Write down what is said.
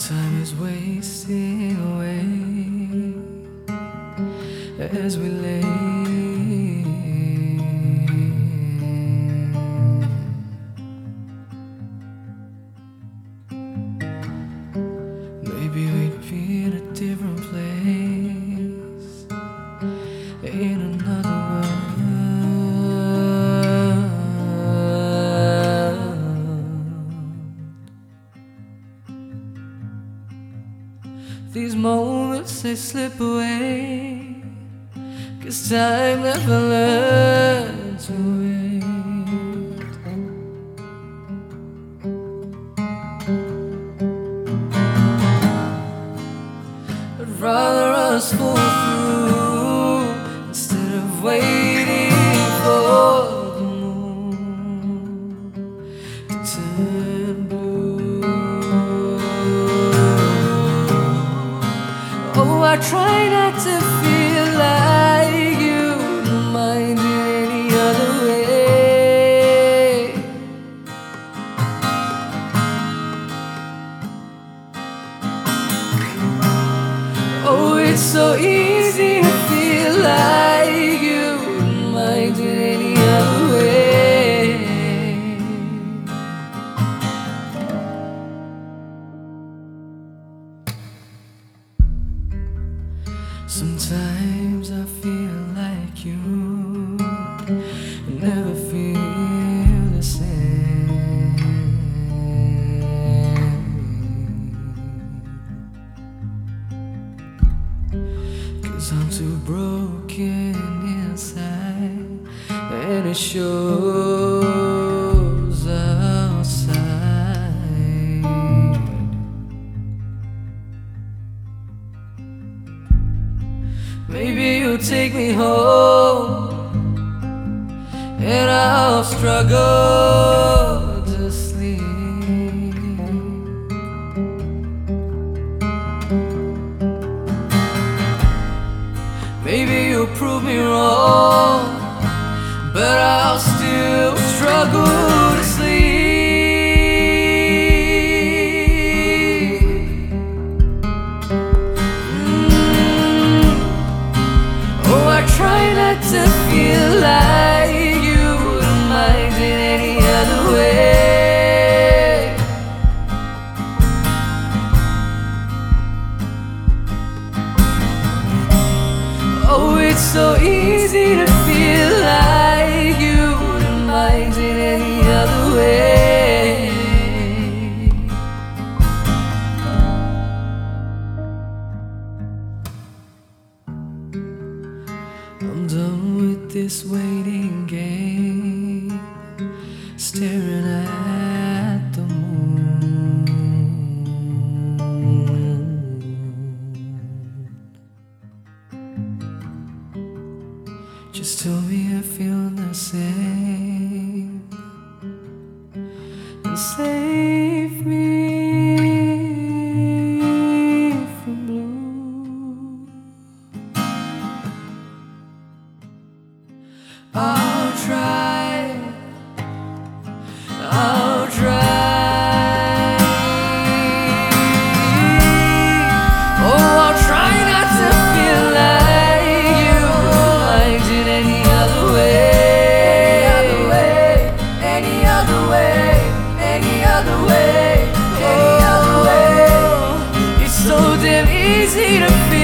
Time is wasting away as we lay. Maybe we'd be in a different place, in another world. These moments, they slip away, 'cause time never learned to wait. I'd rather us fall through instead of waiting for the moon to turn blue. Oh, I try not to feel like you don't mind it any other way. Oh, it's so easy to feel like you don't mind it any other way. Sometimes I feel like you never feel the same. 'Cause I'm too broken inside, and it shows outside. Maybe you'll take me home, and I'll struggle to sleep. Maybe you'll prove me wrong, but I'll still struggle to sleep. Try not to feel like you wouldn't mind it any other way. Oh, it's so easy to feel like you wouldn't mind it any other way. I'm done with this waiting game, staring at the moon. Just tell me I feel the same, and save me from blue. I'll try, I'll try. Oh, I'll try not to feel like you liked it any other way. Any other way, any other way, any other way, any other way. It's so damn easy to feel